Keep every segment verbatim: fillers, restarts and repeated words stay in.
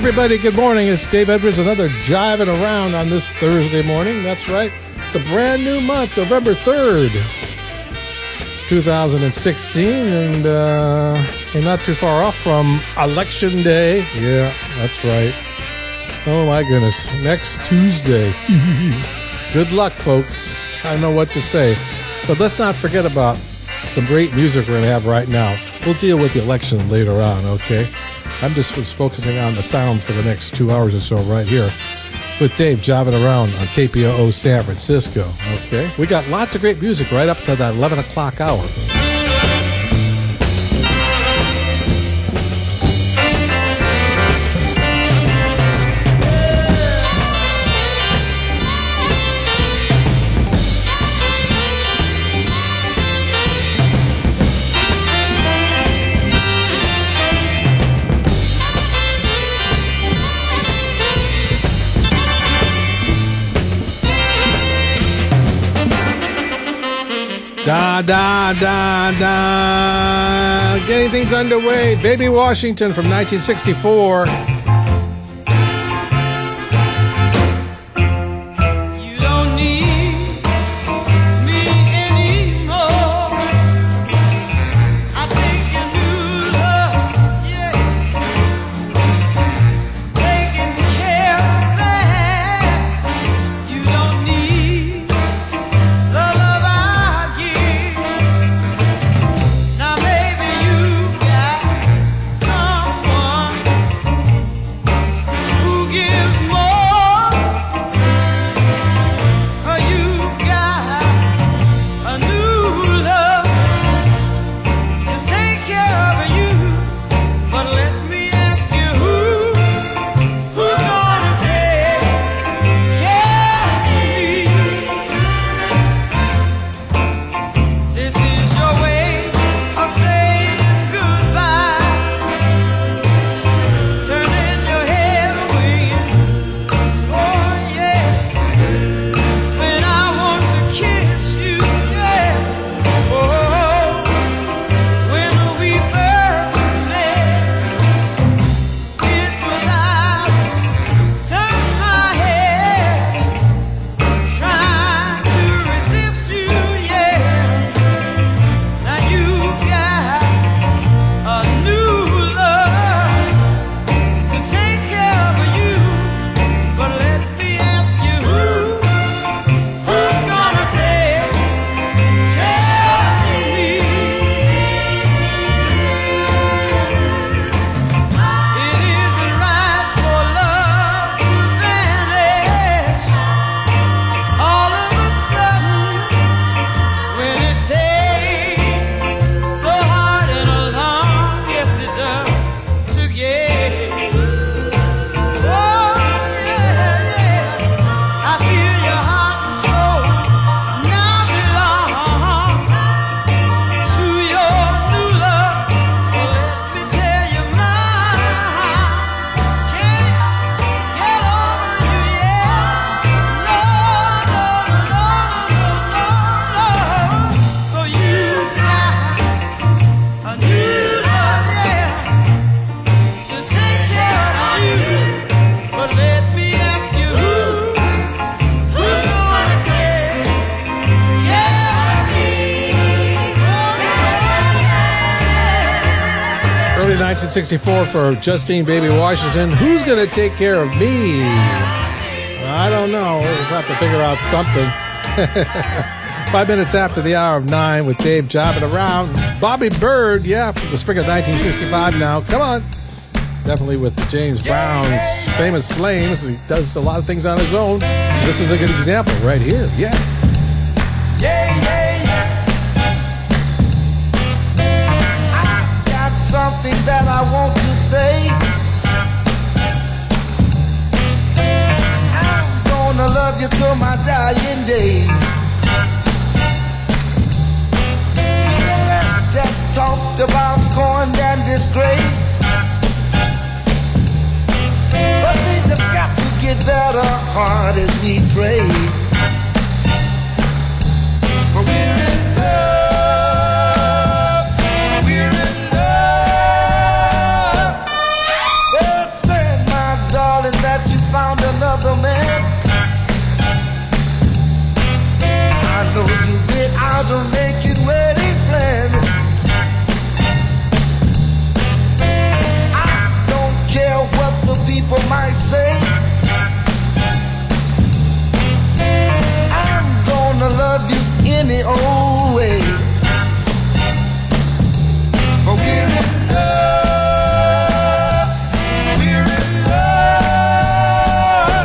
everybody, good morning. It's Dave Edwards, another Jiving Around on this Thursday morning. That's right. It's a brand new month, November third, two thousand sixteen, and uh, we're not too far off from Election Day. Yeah, that's right. Oh, my goodness. Next Tuesday. Good luck, folks. I don't know what to say. But let's not forget about the great music we're going to have right now. We'll deal with the election later on, okay? I'm just was focusing on the sounds for the next two hours or so right here with Dave jiving around on K P O O San Francisco, okay? We got lots of great music right up to that eleven o'clock hour. Da, da, da, da. Getting things underway. Baby Washington from nineteen sixty-four. nineteen sixty-four for Justine Baby Washington. Who's going to take care of me? I don't know. We'll have to figure out something. Five minutes after the hour of nine with Dave jiving around. Bobby Byrd, yeah, from the spring of nineteen sixty-five now. Come on. Definitely with James Brown's famous Flames. He does a lot of things on his own. This is a good example right here. Yeah. Yeah, yeah, yeah. I got something that I want to say. I'm gonna love you till my dying days. That talked about scorned and disgraced, but things have got to get better, hard as we pray. But we're in love, we're in love. Well said, my to make it wedding plans. I don't care what the people might say. I'm gonna love you any old way. But we're in love. We're in love.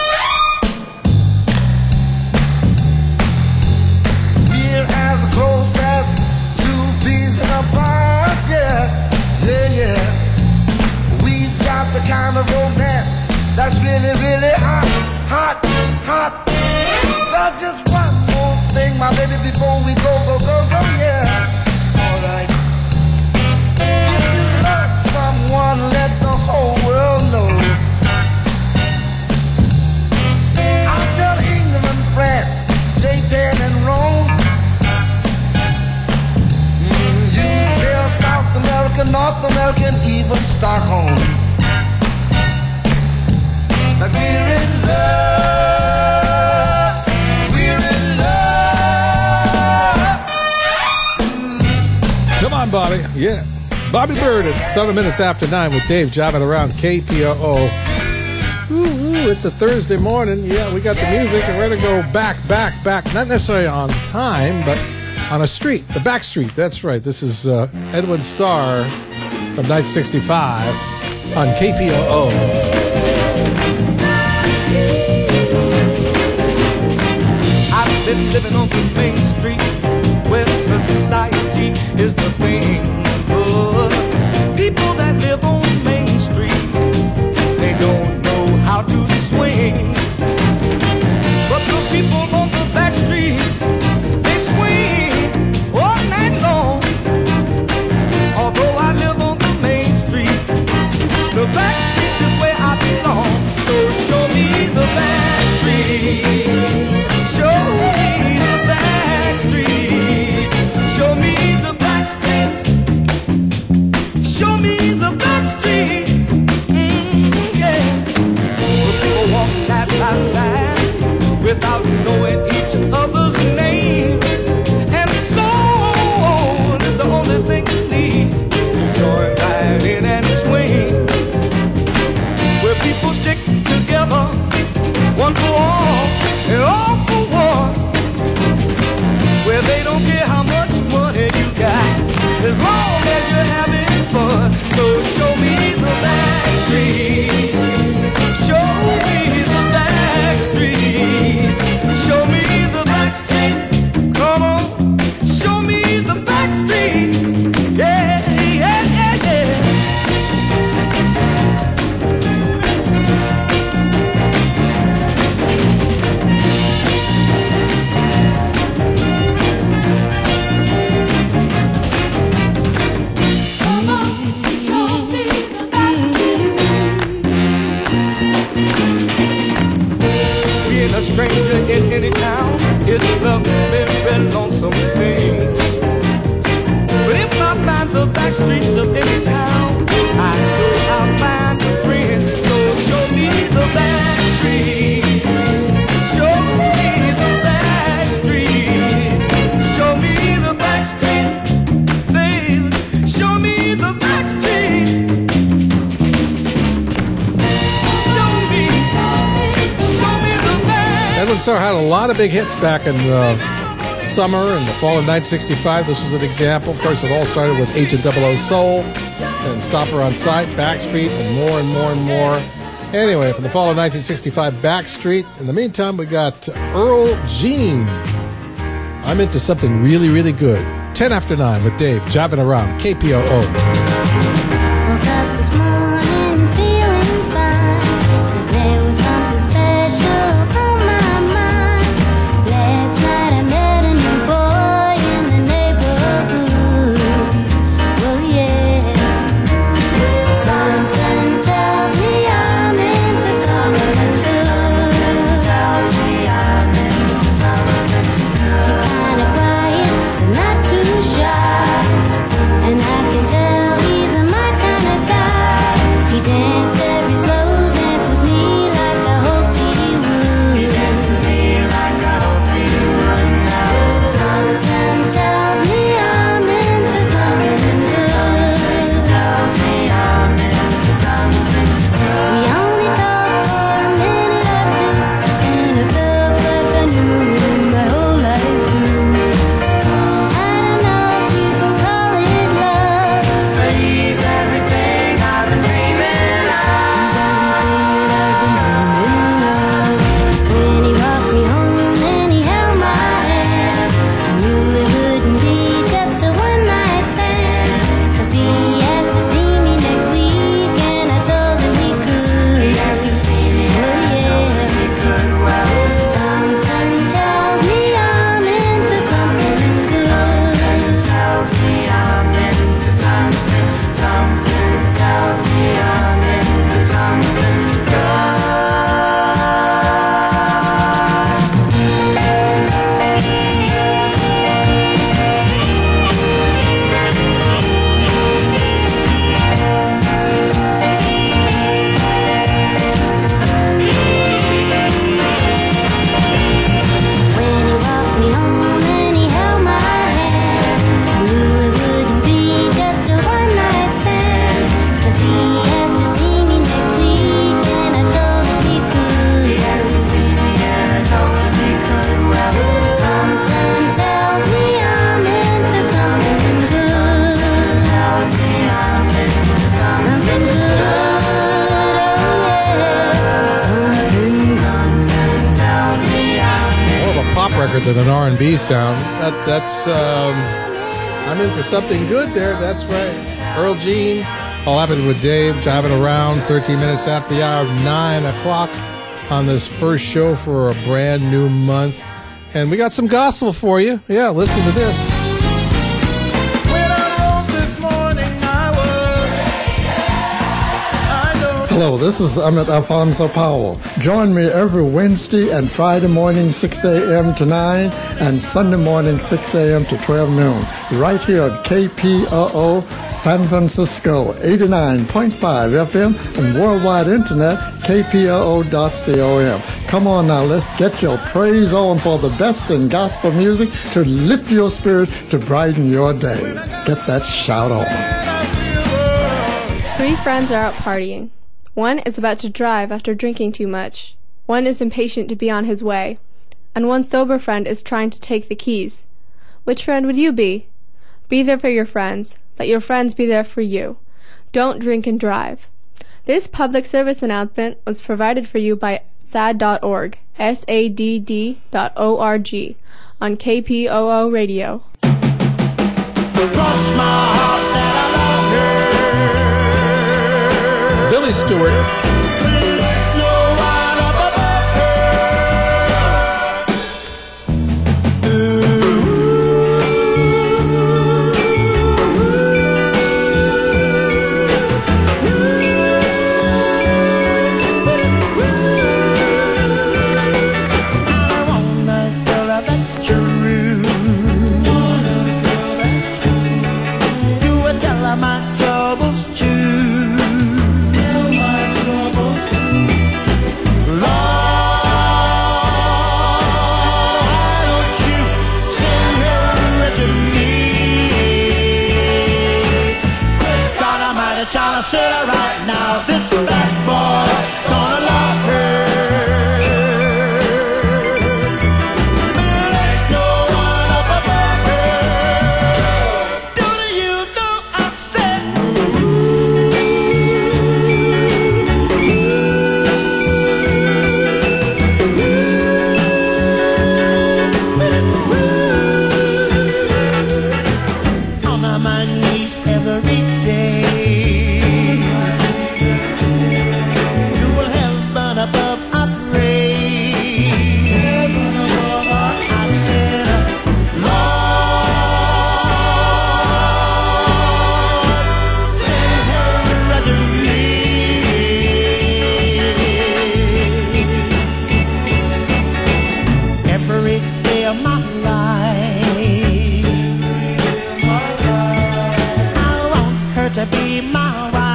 We're as close as two peas in a pod. Yeah, yeah, yeah. We've got the kind of romance that's really, really hot, hot, hot. That's just one more thing, my baby, before we go, go, go, go, yeah. All right. If you love someone, let the whole world know. I'll tell England, France, Japan, and Rome. Mm, you tell South America, North America, and even Stockholm that we're in love. We're in love. Come on, Bobby. Yeah. Bobby Bird at seven minutes after nine with Dave driving around K P O O. Ooh, ooh, it's a Thursday morning. Yeah, we got the music and we're going to go back, back, back. Not necessarily on time, but on a street. The back street. That's right. This is uh, Edwin Starr from nineteen sixty-five on K P O O. I've been living on the main street where society is the thing. Oh, people that live on Main Street, they don't know how to swing. But the people on the back street, they swing all night long. Although I live on the Main Street, the back street is where I belong. So show me the back street. Show me the back street. Show me the back streets. Show me the back streets. Mm, yeah. The people walk side by side without knowing each other's name. And soul is the only thing you need to join right in and swing. Where people stick together, one for all and all for one. Where they don't care how much money you got, as long as you're having fun. So show me the back street. Show me the back street. Show me the back streets. Come on, show me the back streets. Yeah, yeah, yeah, yeah. Being a stranger in any town is a very lonesome thing. But if I find the back streets of any town, I know I'll find a friend. So show me the back street. Show me the back street. Show me the back street, babe. Show me the back street. Show me, show me, show me the back. Edwin Starr had a lot of big hits back in the summer and the fall of nineteen sixty-five. This was an example. Of course, it all started with Agent double O Soul and Stopper on Sight, Backstreet, and more and more and more. Anyway, from the fall of nineteen sixty-five, Backstreet. In the meantime, we got Earl Jean. I'm into something really, really good. ten after nine with Dave, driving around K P O O. Woke up this morning feeling fine, 'cause there was something special on my mind. Last night I met a new boy in the neighborhood. Oh yeah. Something tells me I'm into something good. Tells me I'm into something good. He's kinda quiet, but not too shy, and I can tell than an R and B sound. That, that's, um, I'm in for something good there. That's right. Earl Jean, All Happened with Dave, jiving around thirteen minutes after the hour of nine o'clock on this first show for a brand new month. And we got some gospel for you. Yeah, listen to this. Hello, this is Emmett Alfonso Powell. Join me every Wednesday and Friday morning, six a.m. to nine, and Sunday morning, six a.m. to twelve noon, right here at K P O O San Francisco, eighty-nine point five F M, and worldwide internet, K P O O dot com. Come on now, let's get your praise on for the best in gospel music to lift your spirit, to brighten your day. Get that shout on. Three friends are out partying. One is about to drive after drinking too much. One is impatient to be on his way. And one sober friend is trying to take the keys. Which friend would you be? Be there for your friends. Let your friends be there for you. Don't drink and drive. This public service announcement was provided for you by S A D dot org, S A D D dot O R G, on K P O O Radio. Cross my heart that I love her. Billy Stewart. There's no one up above I want a girl that's true. Do I tell her my troubles too? Trying to sit her right now. This fat boy gonna love her. There's no one up above her. Do you know I said on my knees every day? Above I pray, I said, Lord, send her to me. Every day of my life, I want her to be my wife.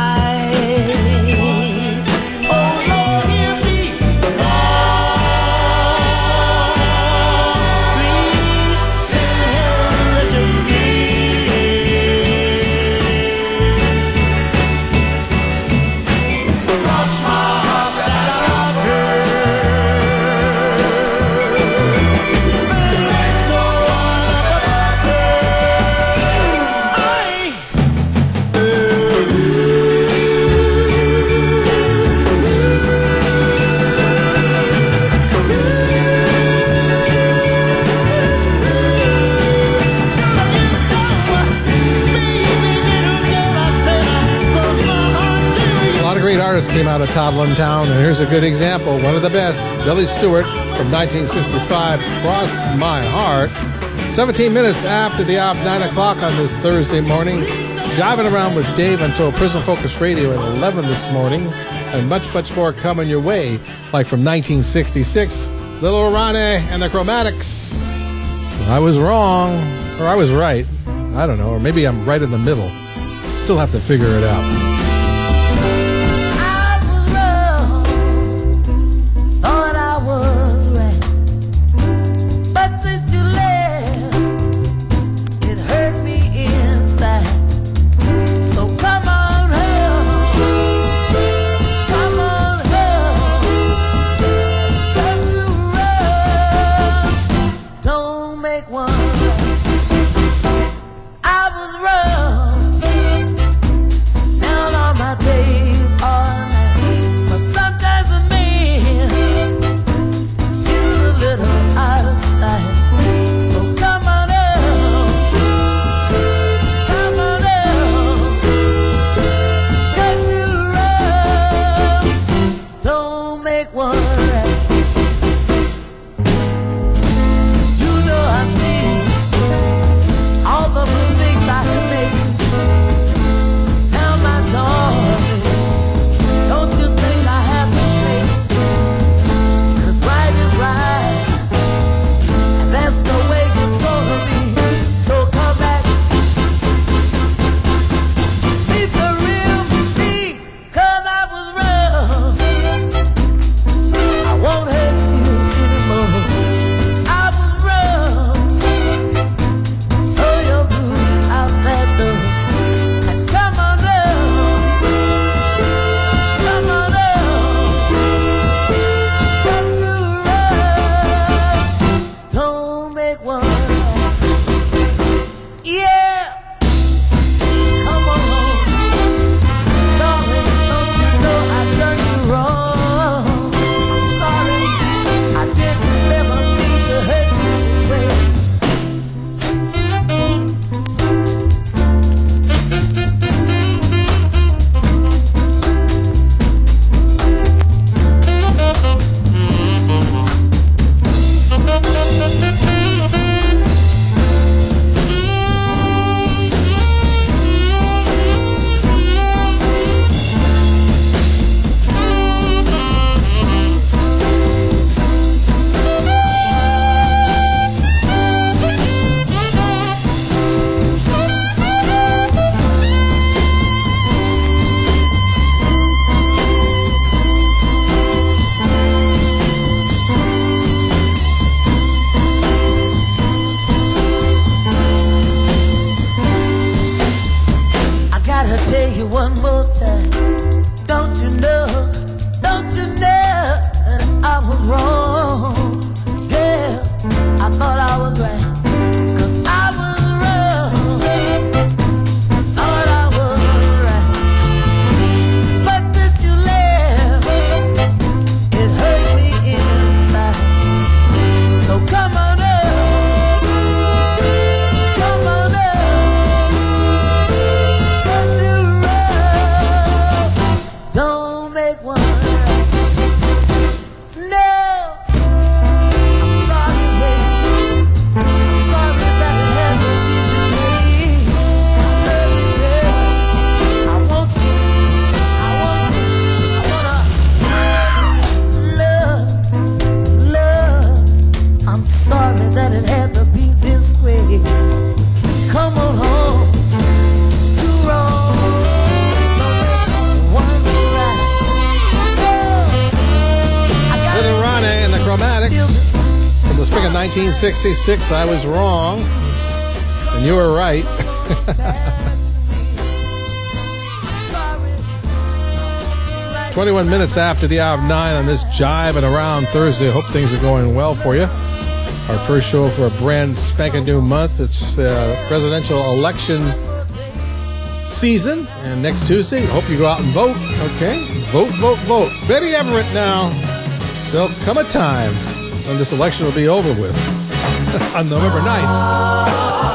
Came out of Toddlin Town, and here's a good example, one of the best. Billy Stewart from nineteen sixty-five, Cross My Heart. seventeen minutes after the hour of nine o'clock on this Thursday morning. Jiving around with Dave until Prison Focus Radio at eleven this morning, and much, much more coming your way, like from nineteen sixty-six, Little Ronnie and the Chromatics. I was wrong, or I was right. I don't know, or maybe I'm right in the middle. Still have to figure it out. Out of sight. one. Yeah. Come on home. Darling, don't you know I done you wrong? Sorry, I didn't ever mean to hurt you this way. Tell you one more time, don't you know, don't you know that I was wrong? Girl, I thought I was right, 'cause I was wrong. Thought I was right, but since you left, it hurt me inside. So come on up, come on up. Don't make one. No, I'm sorry, baby. I'm sorry that it had to be this way. I love you, girl. I want you. I want you. I wanna love, love. I'm sorry that it had to be this way. Come on home. Too wrong. Little Ronnie and the Chromatics from the spring of nineteen sixty-six. I was wrong, and you were right. twenty-one minutes after the hour of nine on this Jive and Around Thursday. Hope things are going well for you. Our first show for a brand spanking new month. It's uh, presidential election season, and next Tuesday, hope you go out and vote. Okay, vote, vote, vote. Betty Everett now. There'll come a time when this election will be over with on November ninth.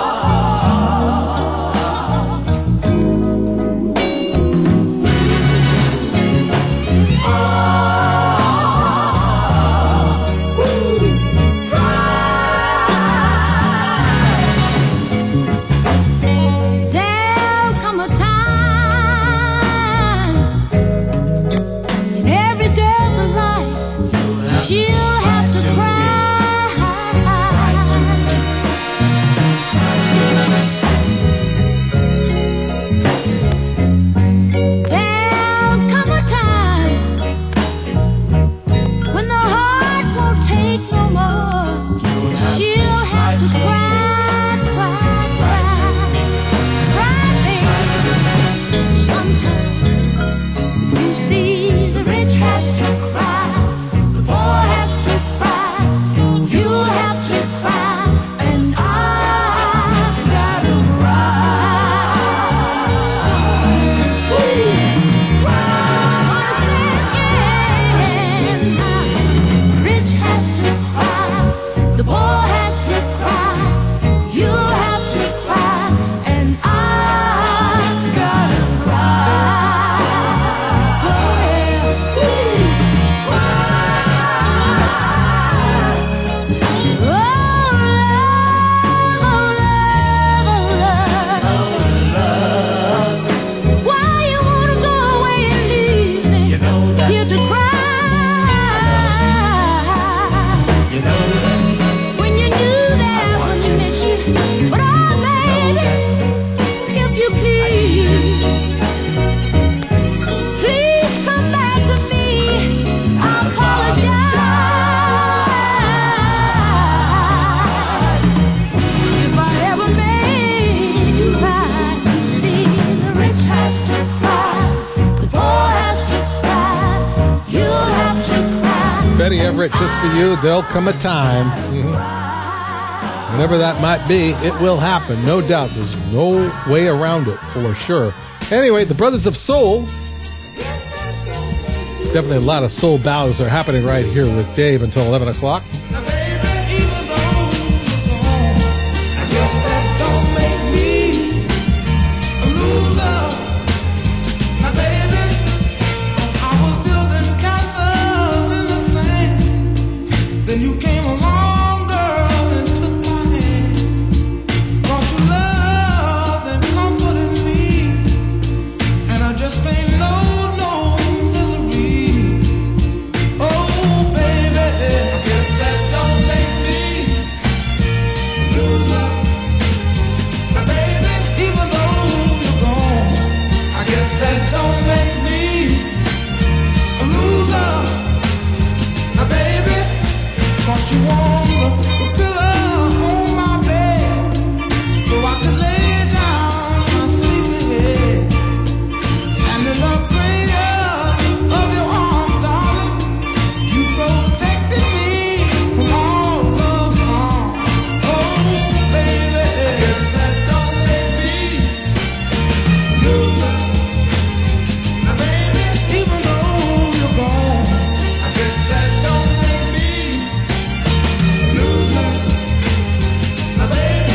Betty Everett, just for you, there'll come a time. Mm-hmm. Whenever that might be, it will happen, no doubt. There's no way around it, for sure. Anyway, the Brothers of Soul. Definitely a lot of soul ballads are happening right here with Dave until eleven o'clock. Now, baby, even though you're gone, I guess that don't make me a loser. Now, baby, 'cause I was building castles in the sand. Then you came along, girl, and took my hand. Brought you love and comforted me. And I just ain't no, no misery. Oh, baby, I guess that don't make me a loser. Now, baby, even though you're gone, I guess that don't make me a loser. Now, baby, 'cause you warm the, the pillow on my bed, so I could lay down my sleepy head. And in the prayer of your arms, darling, you protected me from all love's harm. Oh, baby, I guess that don't make me a loser. Now, baby, even though you're gone, I guess that don't make me a loser. Now, baby,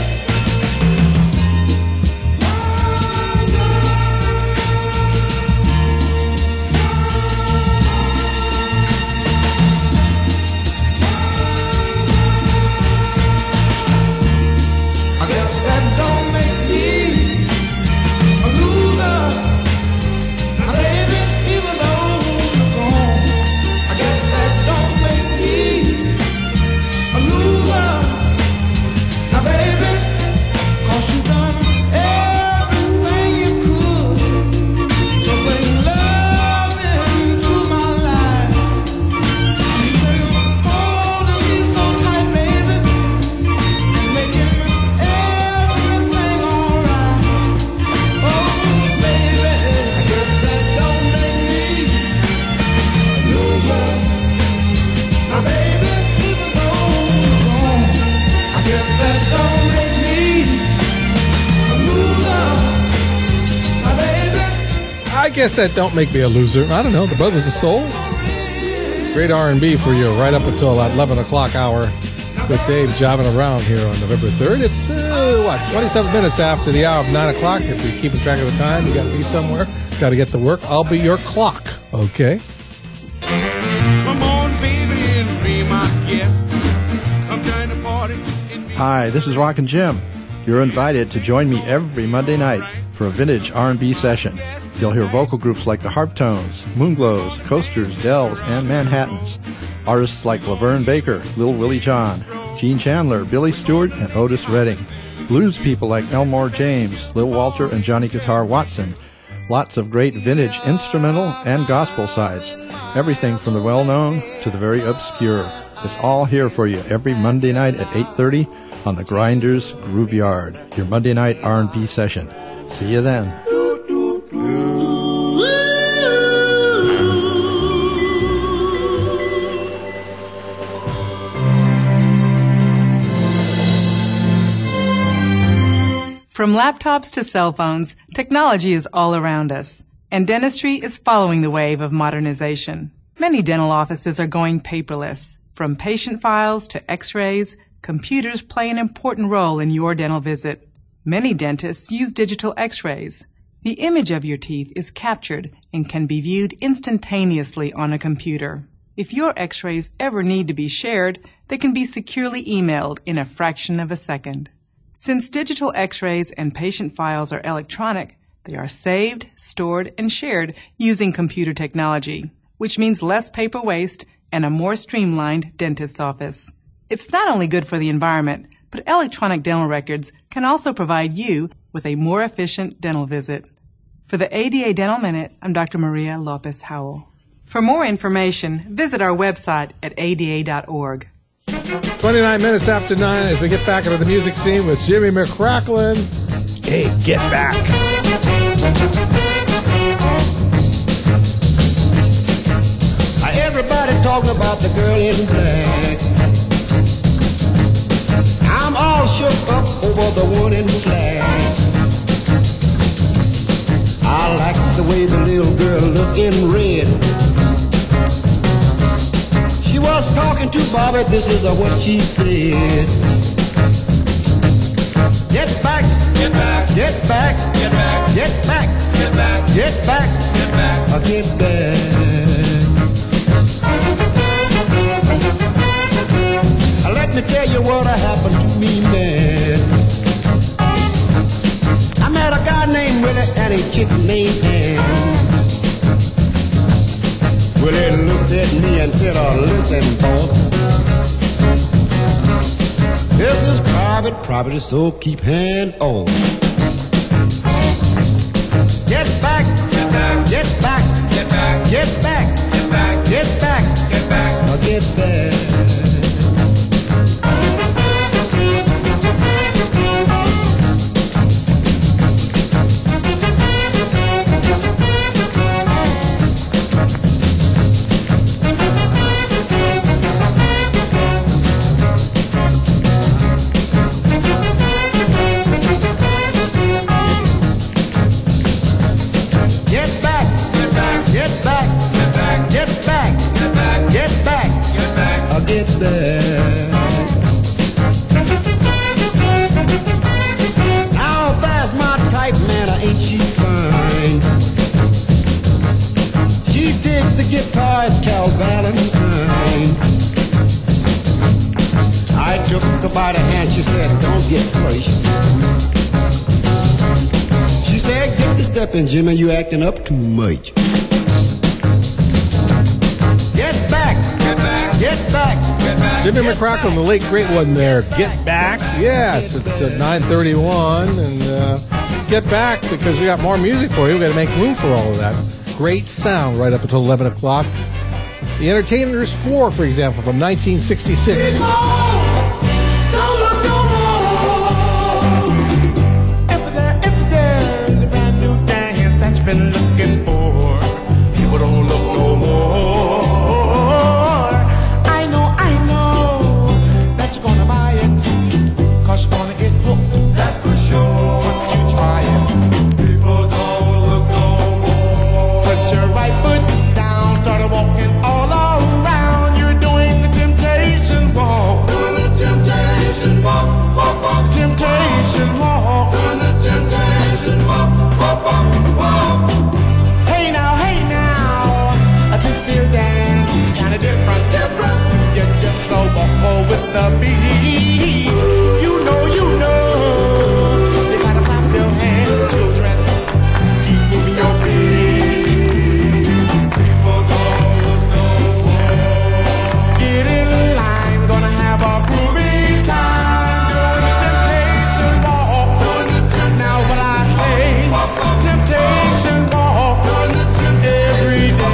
I guess that don't make me a loser. Now, baby, even though you're gone, I guess that don't make me a loser. Now, baby, 'cause you done everything you could to bring love into my life. And you've been holding me so tight, baby, and making everything alright. Oh, baby, I guess that don't make me a loser. Now, baby, even though you're gone, I guess that don't make me a loser. Now, baby, I guess that don't make me a loser. I don't know. The Brothers of Soul. Great R and B for you right up until that eleven o'clock hour with Dave jiving around here on November third. It's, uh, what, twenty-seven minutes after the hour of nine o'clock. If you're keeping track of the time, you got to be somewhere. Got to get to work. I'll be your clock. Okay? Come on, baby, and be my guest. Come join the party. and be- Hi, this is Rockin' Jim. You're invited to join me every Monday night for a vintage R and B session. You'll hear vocal groups like the Harptones, Moonglows, Coasters, Dells, and Manhattans. Artists like Laverne Baker, Lil Willie John, Gene Chandler, Billy Stewart, and Otis Redding. Blues people like Elmore James, Lil Walter, and Johnny Guitar Watson. Lots of great vintage instrumental and gospel sides. Everything from the well-known to the very obscure. It's all here for you every Monday night at eight thirty on the Grinders Groove Yard, your Monday night R and B session. See you then. From laptops to cell phones, technology is all around us, and dentistry is following the wave of modernization. Many dental offices are going paperless. From patient files to x-rays, computers play an important role in your dental visit. Many dentists use digital x-rays. The image of your teeth is captured and can be viewed instantaneously on a computer. If your x-rays ever need to be shared, they can be securely emailed in a fraction of a second. Since digital x-rays and patient files are electronic, they are saved, stored, and shared using computer technology, which means less paper waste and a more streamlined dentist's office. It's not only good for the environment, but electronic dental records can also provide you with a more efficient dental visit. For the A D A Dental Minute, I'm Doctor Maria Lopez Howell. For more information, visit our website at A D A dot org. twenty-nine minutes after nine as we get back into the music scene with Jimmy McCracklin. Hey, get back. Everybody talking about the girl in black. I'm running slacks. I like the way the little girl looked in red. She was talking to Bobby, this is what she said. Get back, get back, get back, get back, get back, get back, get back, get back, uh, get back. Uh, Let me tell you what happened to me, man. I met a guy named Willie and a chick named Ann. Willie looked at me and said, oh, listen, boss. This is private property, so keep hands on. Get back, get back, get back, get back, get back, get back, get back, get back, or get back. Get back. Now that's my type, man, ain't she fine? She digs the guitar as Cal Valentine. I took her by the hand, she said, don't get fresh. She said, get the step in, Jimmy, you acting up too much. Get back, get back, get back, get back. Jimmy McCracken, the late great one there. Get back. Yes, it's at nine thirty-one. And uh, get back because we got more music for you. We've got to make room for all of that. Great sound right up until eleven o'clock. The Entertainers four, for example, from nineteen sixty-six. If there, if there's a brand new dance that you've been looking for, people don't look no more. I know, I know that you're gonna buy it, cause you're gonna get hooked. That's for sure. Once you try it, people don't look no more. Put your right foot down, started walking all around. You're doing the temptation walk. Doing the temptation walk, walk, walk. Temptation walk. Doing the temptation walk, walk, walk, walk. Hey now, hey now, this here dance is kinda different, different. You just slow bumble with the beat. You know, you know, you gotta clap your hands, children. Keep moving your feet. People don't look no more. Get in line, gonna have a groovy time. Doing the temptation walk. Now what I say, temptation walk. Every day.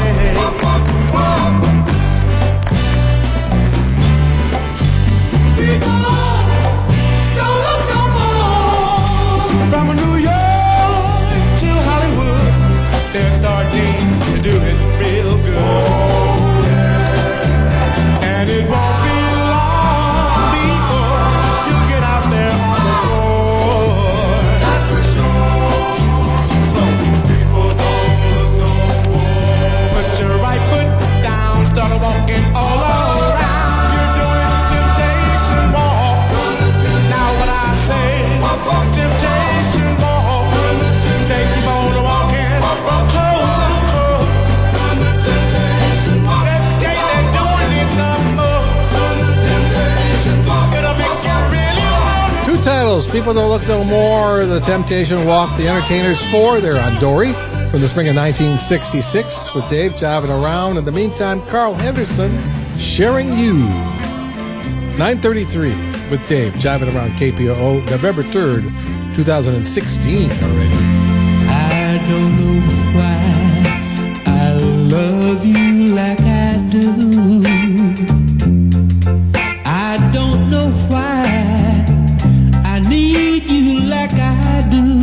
From New York to Hollywood, they're starting to do it real good. And it won't be long before you get out there on the floor. That's for sure. Some people don't look no more. Put your right foot down, start walking all around. You're doing the temptation walk. Now what I say, temptation walk. Say keep on walking from coast to coast. That day they're doing it no more. It'll make you really want Two titles, People Don't Look No More, The Temptation Walk, The Entertainers four. They're on Dory from the spring of nineteen sixty-six with Dave jiving around. In the meantime, Carl Henderson, Sharing You. nine thirty-three with Dave jiving around K P O O, November third, twenty sixteen already. I don't know why I love you like I do. I don't know why I need you like I do.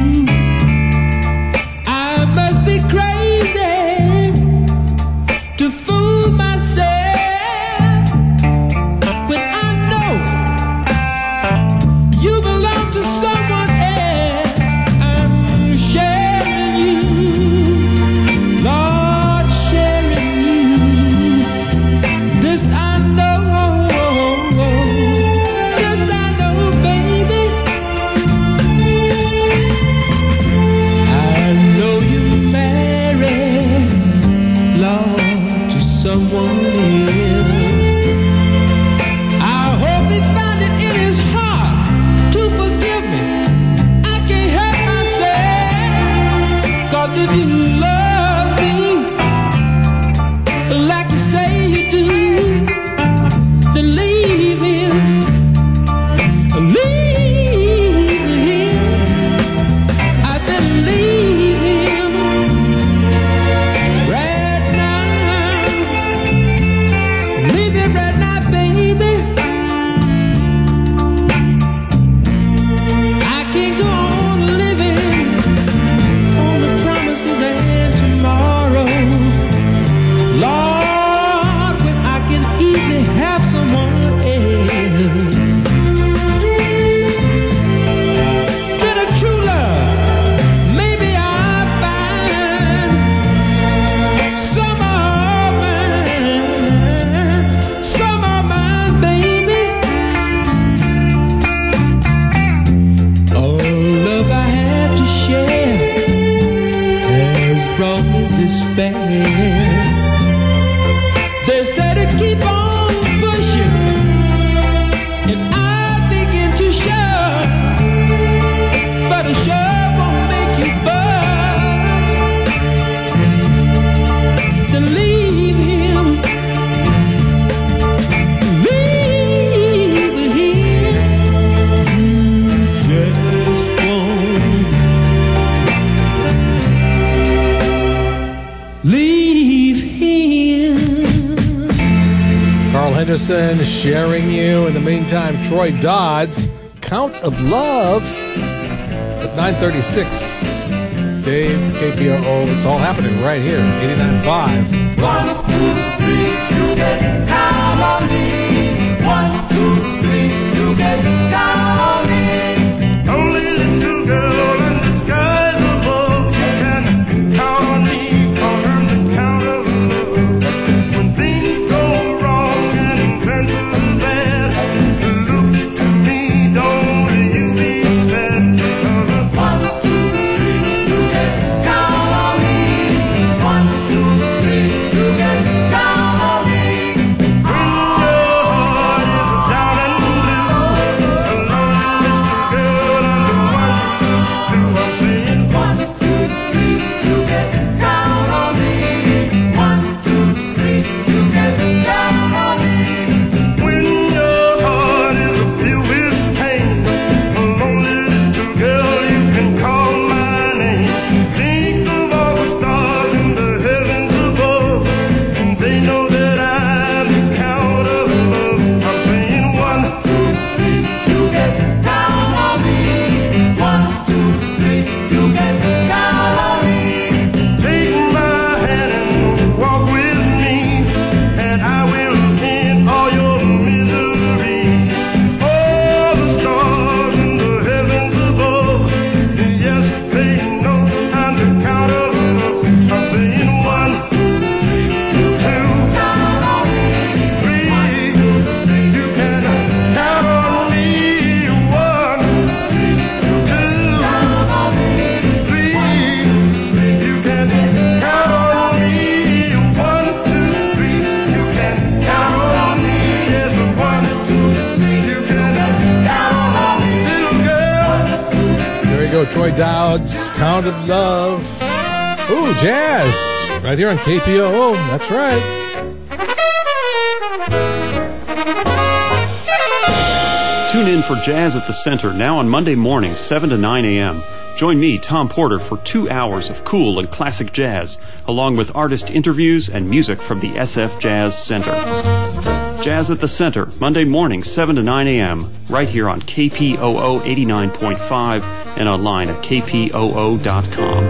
I must be crazy to fool myself when I know you belong to someone despair. They said to keep on pushing, and I begin to shout, but a sure won't make you buzz. Then leave him, leave him. You just won't leave him. Carl Henderson, Sharing You. In the meantime, Troy Dodds, Count of Love at nine thirty-six. Dave, K P O O, it's all happening right here, eighty-nine point five. One, two, three, you can count on me. One, two, three, you can count on me. Only little girl in the skies above, you can count on me, 'cause I'm the count of love. When things go wrong and adventures bad, look to me, don't you be sad, because of one, two, three, you can count on me. One, two, three, you can count on me. When your heart is down and blue, a lonely little girl, I'm the one, two, I'm saying one, two, three, you can count on me. One, two, three, you can count on me. When your heart is filled with pain, a lonely little girl, you can call my name. Think of all the stars in the heavens above, and they know that I'm the count of love. I'm saying one, two, three, you can count on me. One, two, three, you can count on me. Take my hand and walk with me, and I will end all your misery. All the stars in the heavens above, yes, they know I'm the count of love. I'm saying one, two, you can count on me. Three, you can count on me. One, two, three, you can count on me. One, two, three, you can count on me. Yes, one, two, three, you can count on me. Little girl. There we go, Troy Dodds, Count of Love. Ooh, jazz, right here on K P O O, that's right. Tune in for Jazz at the Center now on Monday mornings, seven to nine a.m. Join me, Tom Porter, for two hours of cool and classic jazz, along with artist interviews and music from the S F Jazz Center. Jazz at the Center, Monday mornings, seven to nine a.m., right here on K P O O eighty-nine point five and online at K P O O dot com.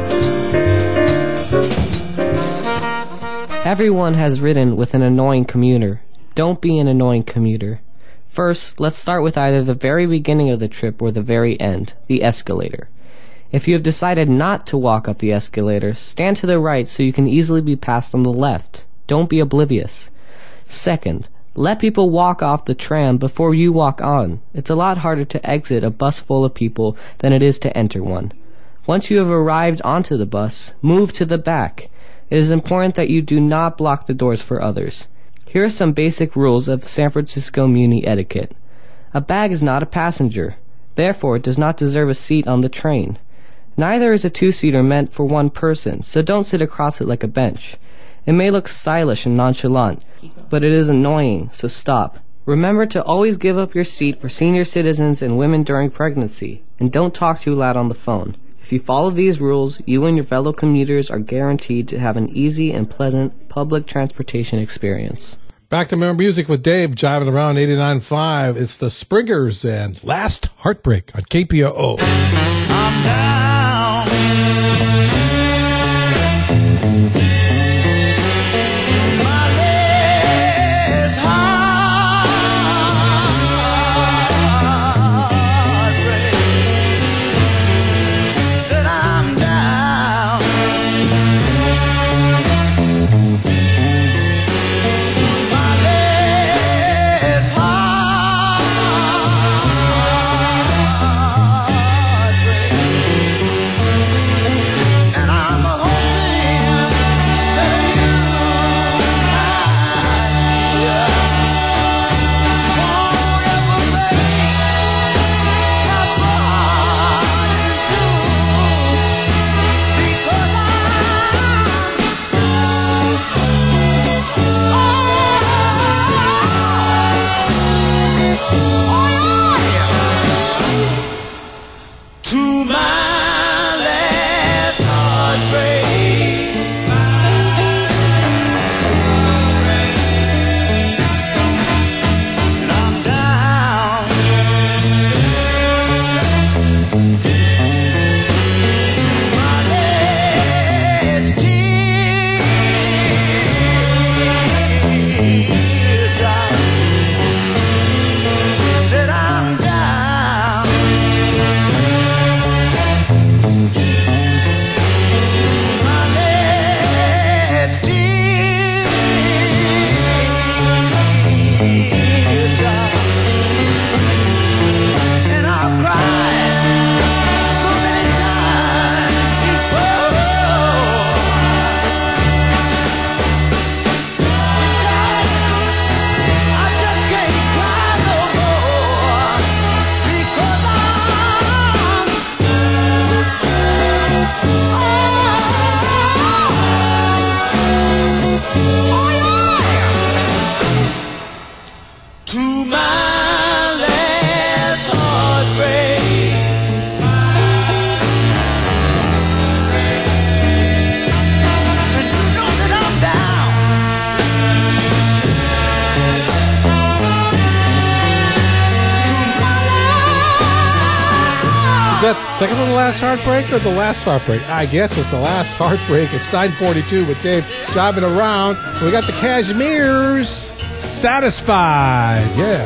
Everyone has ridden with an annoying commuter. Don't be an annoying commuter. First, let's start with either the very beginning of the trip or the very end, the escalator. If you have decided not to walk up the escalator, stand to the right so you can easily be passed on the left. Don't be oblivious. Second, let people walk off the tram before you walk on. It's a lot harder to exit a bus full of people than it is to enter one. Once you have arrived onto the bus, move to the back. It is important that you do not block the doors for others. Here are some basic rules of San Francisco Muni etiquette. A bag is not a passenger. Therefore, it does not deserve a seat on the train. Neither is a two-seater meant for one person, so don't sit across it like a bench. It may look stylish and nonchalant, but it is annoying, so stop. Remember to always give up your seat for senior citizens and women during pregnancy, and don't talk too loud on the phone. If you follow these rules, you and your fellow commuters are guaranteed to have an easy and pleasant public transportation experience. Back to more music with Dave, jiving around eighty-nine point five. It's the Springers and Last Heartbreak on K P O O. I'm down to my last heartbreak. That I'm down to my last heartbreak. that second to the last heartbreak or the last heartbreak? I guess it's the last heartbreak. It's nine forty-two with Dave driving around. We got the Cashmeres. Satisfied. Yeah.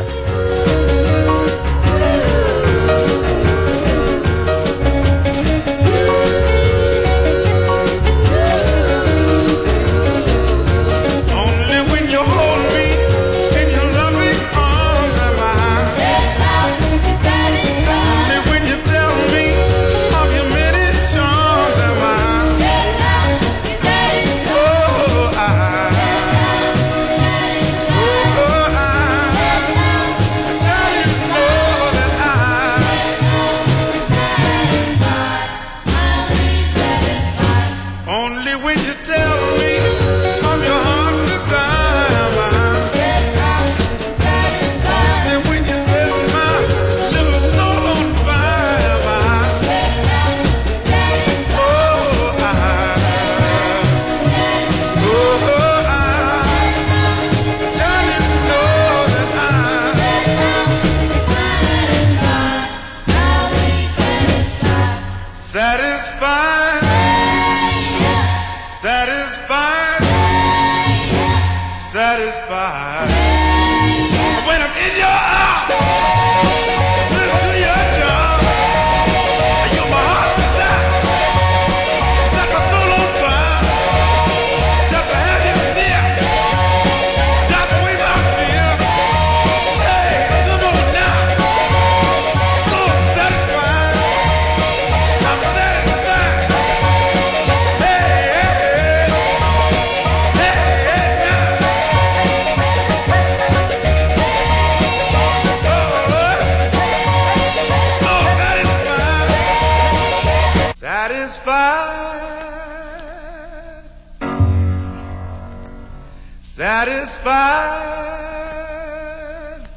Satisfied,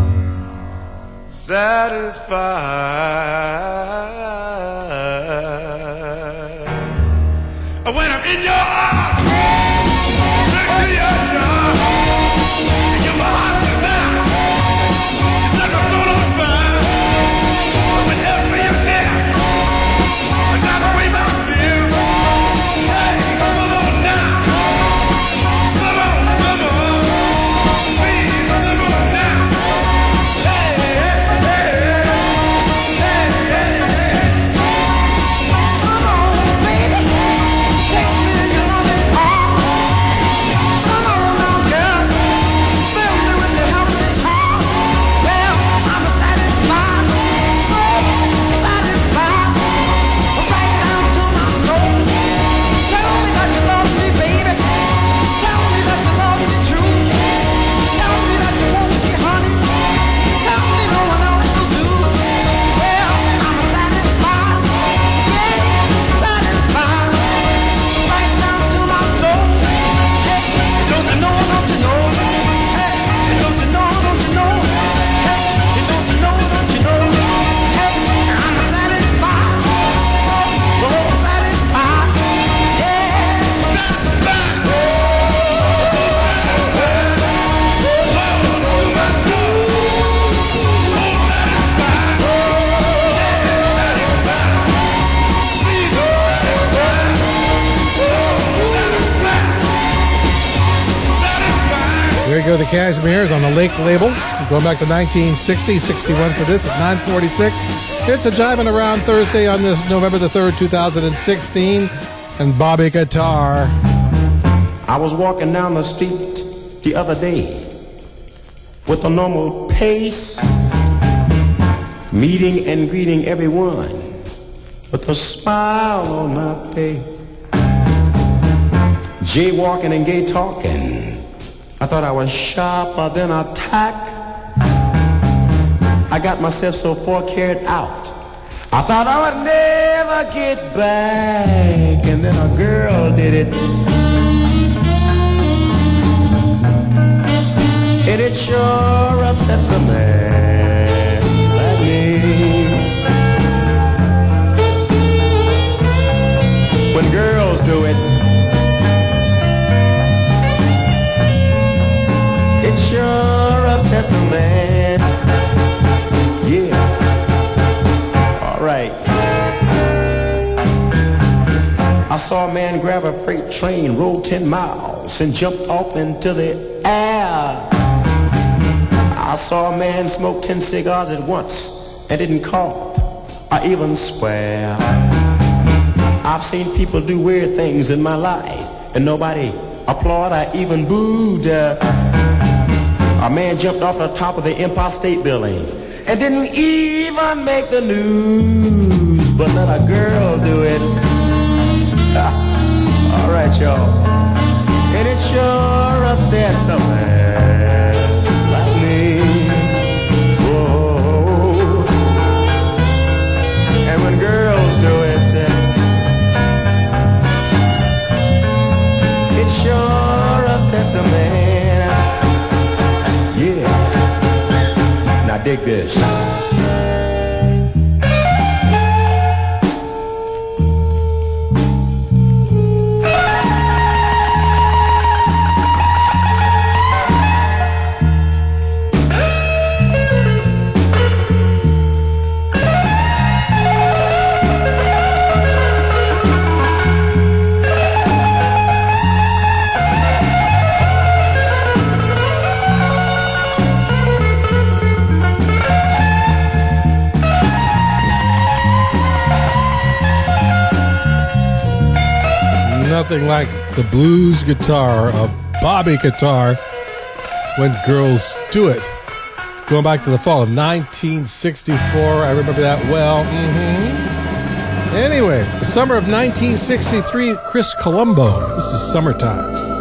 satisfied. When I'm in your arms, back to your job, and you're my heart desire. You set my soul on fire. Whenever you're there, I got to wave my feel. Hey, come on now. Come on, come on. Please, come on now. Hey, hey, hey, hey, hey, hey. Come on, baby. Take me in your loving arms. Come on now, girl. Fill me with your helpless heart. Well, I'm satisfied, so satisfied. Right down to my soul. Tell me that you love me, baby. Tell me that you love me true. Tell me that you want me, honey. Tell me no one else will do. Well, I'm satisfied, yeah, satisfied. Right down to my soul. Hey, don't you know, don't you know? Hey, don't you know, don't you know? Hey, don't you know, don't you know? Hey, I'm satisfied, so oh, satisfied, yeah, satisfied. Oh, There you go, the Cashmeres on the Lake label. Going back to nineteen sixty, sixty-one for this at nine forty-six. It's a Jiving Around Thursday on this November the third, two thousand sixteen. And Bobby Guitar. I was walking down the street the other day with a normal pace, meeting and greeting everyone with a smile on my face. Jaywalking and gay talking. I thought I was sharper than a tack. I got myself so far carried out. I thought I would never get back. And then a girl did it. And it sure upsets a man like me. When girls do it, it sure upsets a man. Yeah. All right. saw a man grab a freight train, rode ten miles, and jumped off into the air. I saw a man smoke ten cigars at once and didn't cough or even swear. I've seen people do weird things in my life, and nobody applauded or even booed. Uh, a man jumped off the top of the Empire State Building and didn't even make the news, but let a girl do it. All right, y'all. And it sure upsets some man like me. Whoa. And when girls do it, it sure upsets a man. Yeah. Now dig this. Nothing like the blues guitar of Bobby Guitar when girls do it. Going back to the fall of nineteen sixty-four, I remember that well. Mm-hmm. Anyway, the summer of nineteen sixty-three, Chris Colombo. This is Summertime.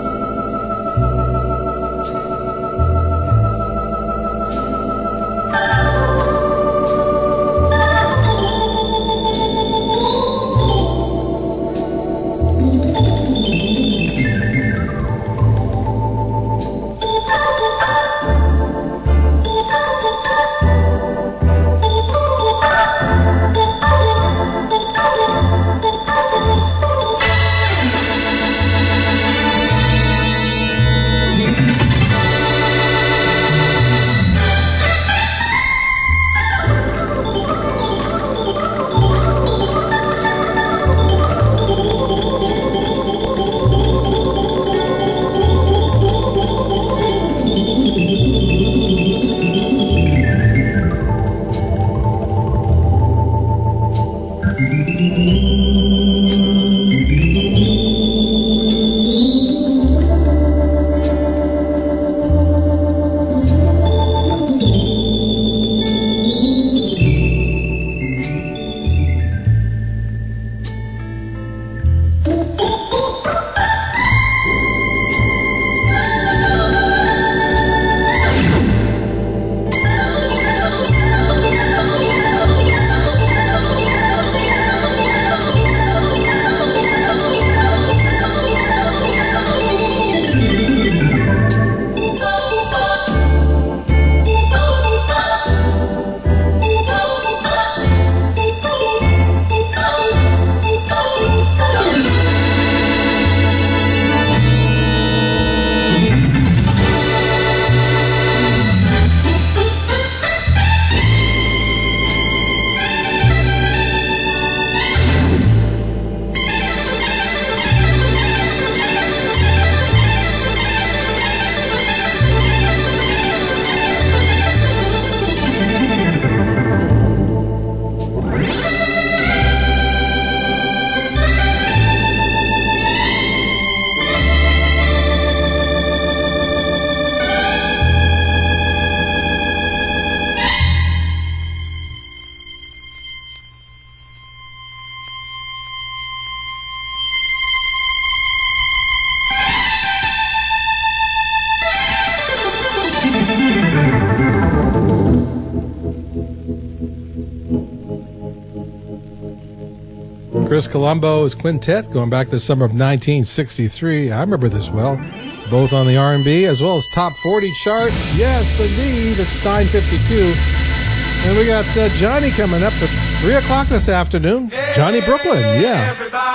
Chris Colombo's quintet going back to the summer of nineteen sixty-three. I remember this well. Both on the R and B as well as top forty charts. Yes, indeed. It's nine fifty-two. And we got uh, Johnny coming up at three o'clock this afternoon. Johnny Brooklyn, yeah.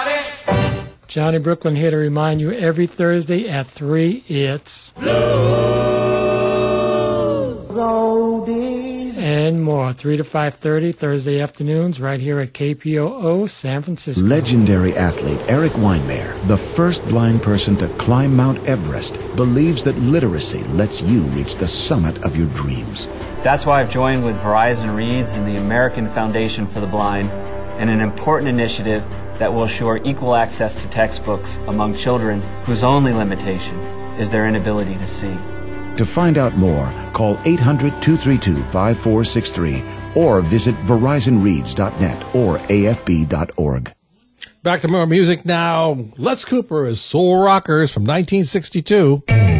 Johnny Brooklyn here to remind you every Thursday at three, it's... And and more. three to five thirty Thursday afternoons right here at K P O O San Francisco. Legendary athlete Eric Weinmeier, the first blind person to climb Mount Everest, believes that literacy lets you reach the summit of your dreams. That's why I've joined with Verizon Reads and the American Foundation for the Blind in an important initiative that will assure equal access to textbooks among children whose only limitation is their inability to see. To find out more, call eight hundred, two three two, five four six three or visit verizon reads dot net or A F B dot org. Back to more music now. Les Cooper is Soul Rockers from nineteen sixty-two.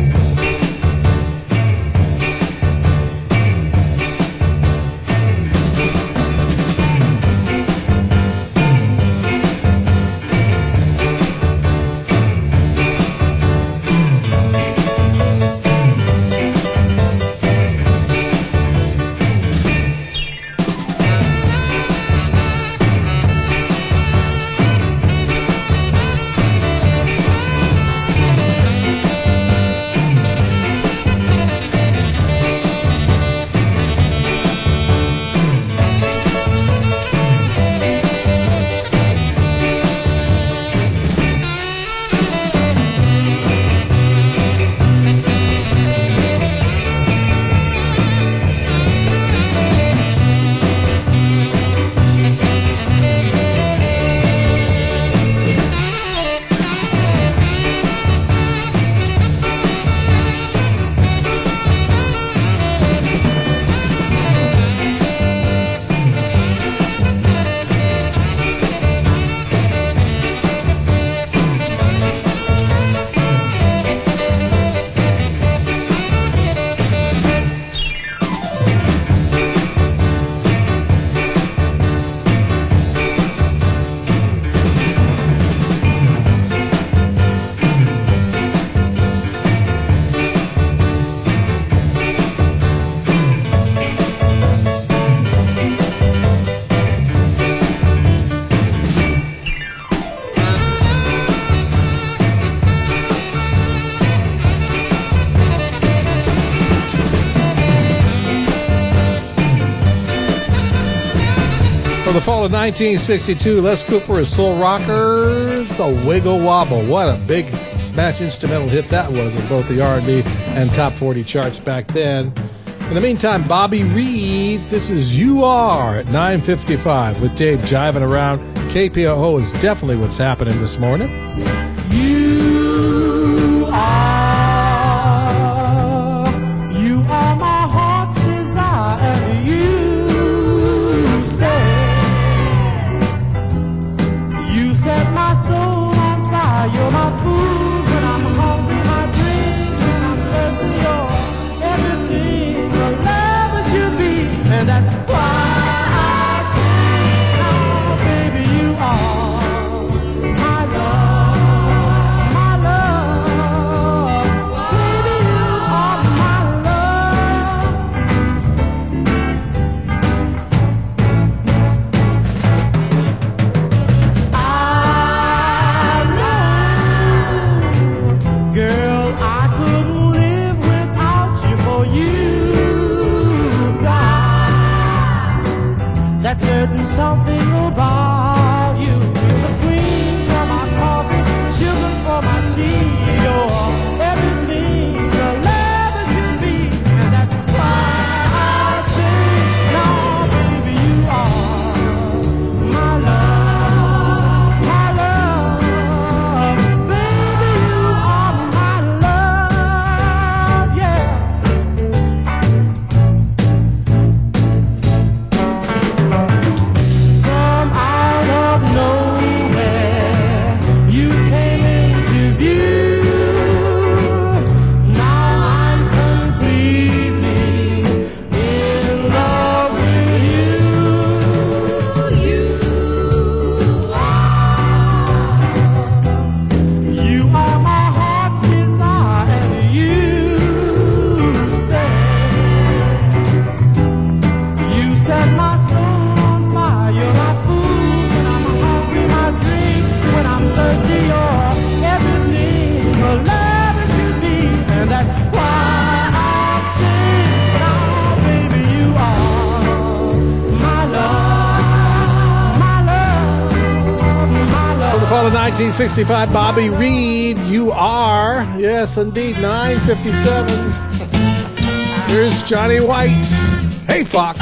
The fall of nineteen sixty-two, Les Cooper is Soul Rockers, The Wiggle Wobble. What a big smash instrumental hit that was in both the R and B and top forty charts back then. In the meantime, Bobby Reed, this is You Are at nine fifty-five with Dave jiving around. K P O O is definitely what's happening this morning. You are, you are my heart's desire, and you say, you set my soul on fire. You're my food when I'm hungry, my drink when I'm thirsty. You're everything a lover should be, and that's why I sing. Oh, baby, you are my love, my love. Baby, you are my love. I know, girl, I couldn't live without you, for you've got that certain something about you. You're the cream for my coffee, sugar for my tea. You're everything a lover should be, and that's why I say, now, baby, you are my love, my love. Baby, you are my love, yeah. Come out fall of nineteen sixty-five, Bobby Reed, You Are. Yes, indeed, nine fifty-seven. Here's Johnny White. Hey, Fox.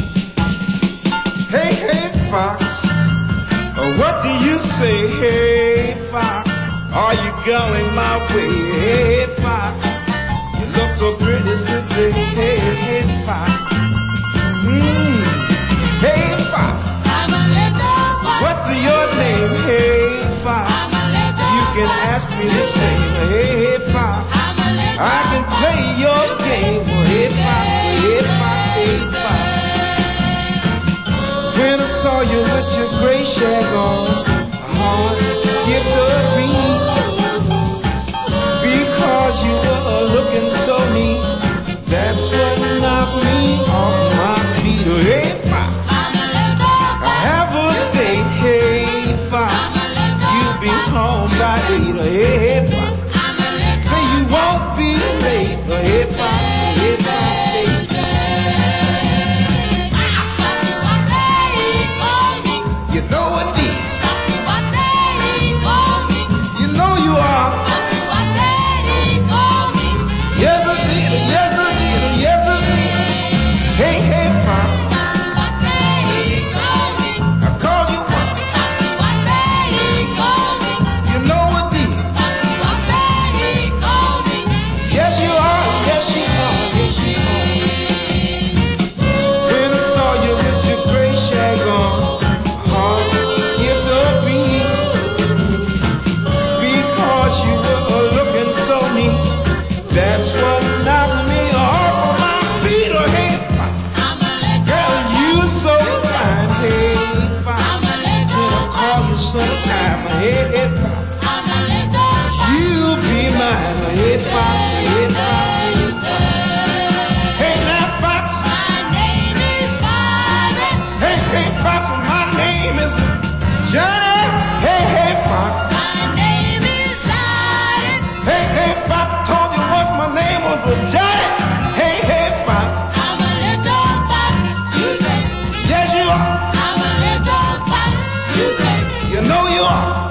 Hey, hey, Fox. Uh, what do you say? Hey, Fox. Are you going my way? Hey, Fox. You look so pretty today. Hey, hey, Fox. Mm. Hey, Fox. I'm a little fox. What's your name? Hey, Fox. I'm a little You can fox. ask me the same. Hey, hey, Fox. I'm a little I can fox. play your game. Hey, Fox. Hey, Fox. Hey, Fox. When I saw you with your gray shag on, my heart skipped a beat. Because you were looking so neat, that's what knocked me off my feet. Oh, hey, Fox, I have a date. Hey, Fox, you'll be home by eight. Oh, hey, hey, Fox, say you won't be late. Oh, hey, Fox, hey, Fox, hey, Fox. You know what, dear? You know you are. Yes, I did. Yes, I did. Yes, I did. Hey, hey, Fox. I called you once. You know what, dear? Yes, you are. Yes, you are. Yes, you are. When I saw you with your gray shag on, my heart skipped a beat. Because you were looking so neat, that's what knocked me off my feet. Oh, hey, Fox. Girl, you so fine. Hey, Fox. When I call you sometime. Hey, hey, Fox. You be mine. Hey, Fox. Hey, Fox. Hey, Fox. Hey, now, Fox. Hey, hey, Fox. My name is Johnny. Hey, hey, Fox. Hey, hey, Fox. Told you once my name was Johnny. Hey, hey, Fox. Yes, you are. You know you are.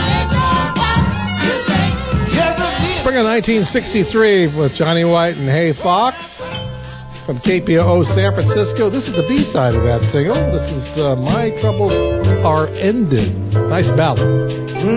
Yes, I did. Spring of nineteen sixty-three with Johnny White and Hey, Fox from K P O O San Francisco. This is the B-side of that single. This is uh, My Troubles Are Ended. Nice ballad.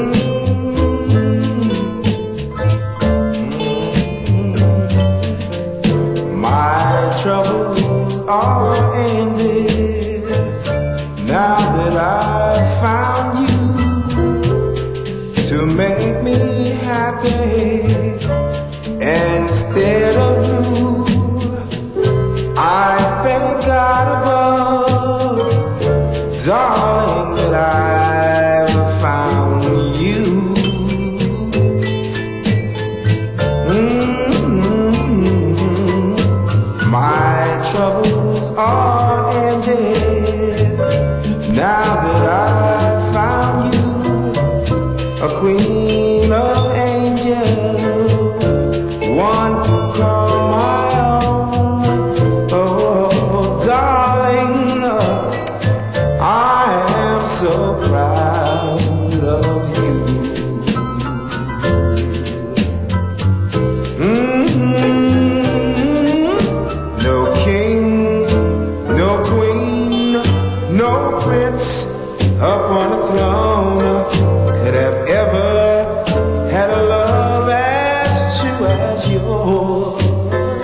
My troubles are ended now that I've found you to make me happy instead of blue. I thank God above, darling, that I've found you. My troubles are ended now that I've found you, a queen of angels, one to call my own. Oh, darling, I am so proud of you. Up on the throne could have ever had a love as true as yours.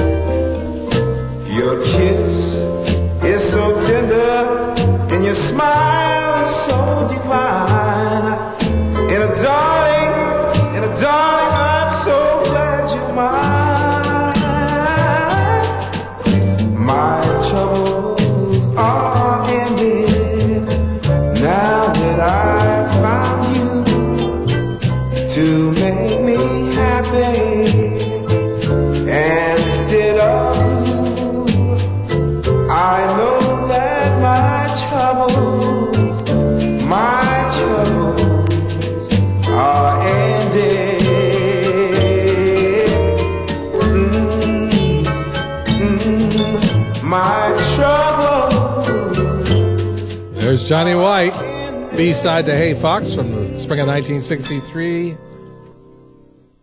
Your kiss is so tender and your smile is so divine. And a darling, and a darling, I'm so glad you're mine. My troubles are ended now that I found you to make me happy instead of you. I know that my troubles, my troubles are ended. Mm-hmm. My troubles. There's Johnny White B-side to Hey Fox from the spring of nineteen sixty-three.